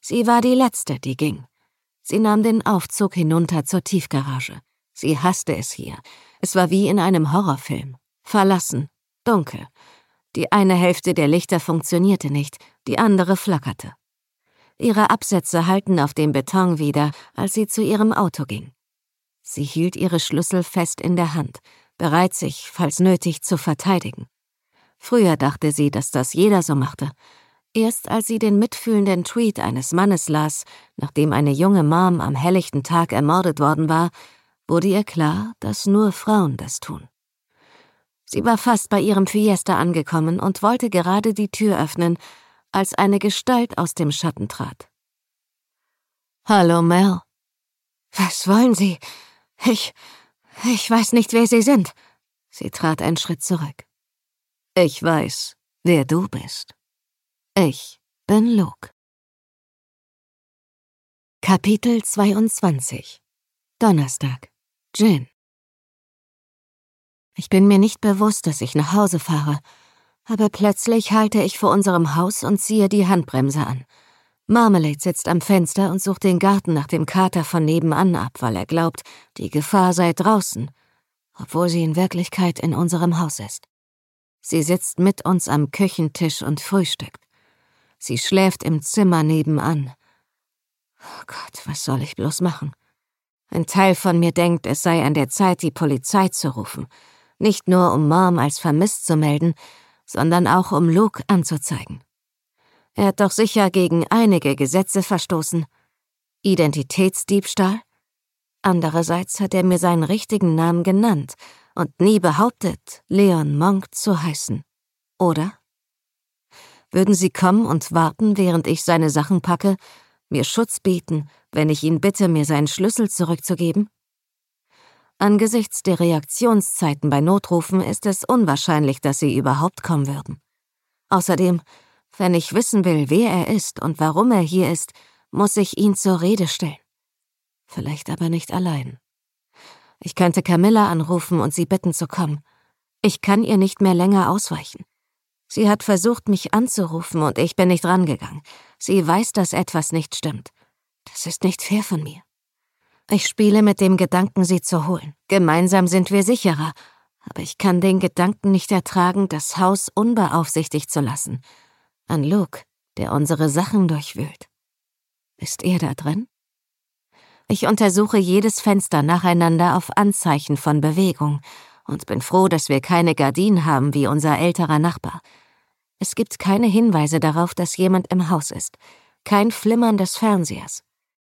Sie war die Letzte, die ging. Sie nahm den Aufzug hinunter zur Tiefgarage. Sie hasste es hier. Es war wie in einem Horrorfilm. Verlassen, dunkel. Die eine Hälfte der Lichter funktionierte nicht, die andere flackerte. Ihre Absätze hallten auf dem Beton wieder, als sie zu ihrem Auto ging. Sie hielt ihre Schlüssel fest in der Hand, bereit, sich, falls nötig, zu verteidigen. Früher dachte sie, dass das jeder so machte. Erst als sie den mitfühlenden Tweet eines Mannes las, nachdem eine junge Mom am helllichten Tag ermordet worden war, wurde ihr klar, dass nur Frauen das tun. Sie war fast bei ihrem Fiesta angekommen und wollte gerade die Tür öffnen, als eine Gestalt aus dem Schatten trat. »Hallo, Mel.« »Was wollen Sie? Ich weiß nicht, wer Sie sind.« Sie trat einen Schritt zurück. »Ich weiß, wer du bist. Ich bin Luke.« Kapitel 22 Donnerstag. Jen. Ich bin mir nicht bewusst, dass ich nach Hause fahre, aber plötzlich halte ich vor unserem Haus und ziehe die Handbremse an. Marmalade sitzt am Fenster und sucht den Garten nach dem Kater von nebenan ab, weil er glaubt, die Gefahr sei draußen, obwohl sie in Wirklichkeit in unserem Haus ist. Sie sitzt mit uns am Küchentisch und frühstückt. Sie schläft im Zimmer nebenan. Oh Gott, was soll ich bloß machen? Ein Teil von mir denkt, es sei an der Zeit, die Polizei zu rufen. Nicht nur, um Mom als vermisst zu melden, sondern auch, um Luke anzuzeigen. Er hat doch sicher gegen einige Gesetze verstoßen. Identitätsdiebstahl? Andererseits hat er mir seinen richtigen Namen genannt und nie behauptet, Leon Monk zu heißen. Oder? Würden sie kommen und warten, während ich seine Sachen packe, mir Schutz bieten, wenn ich ihn bitte, mir seinen Schlüssel zurückzugeben? Angesichts der Reaktionszeiten bei Notrufen ist es unwahrscheinlich, dass sie überhaupt kommen würden. Außerdem, wenn ich wissen will, wer er ist und warum er hier ist, muss ich ihn zur Rede stellen. Vielleicht aber nicht allein. Ich könnte Camilla anrufen und sie bitten zu kommen. Ich kann ihr nicht mehr länger ausweichen. Sie hat versucht, mich anzurufen und ich bin nicht rangegangen. Sie weiß, dass etwas nicht stimmt. Das ist nicht fair von mir. Ich spiele mit dem Gedanken, sie zu holen. Gemeinsam sind wir sicherer. Aber ich kann den Gedanken nicht ertragen, das Haus unbeaufsichtigt zu lassen. An Luke, der unsere Sachen durchwühlt. Ist er da drin? Ich untersuche jedes Fenster nacheinander auf Anzeichen von Bewegung und bin froh, dass wir keine Gardinen haben wie unser älterer Nachbar. Es gibt keine Hinweise darauf, dass jemand im Haus ist. Kein Flimmern des Fernsehers.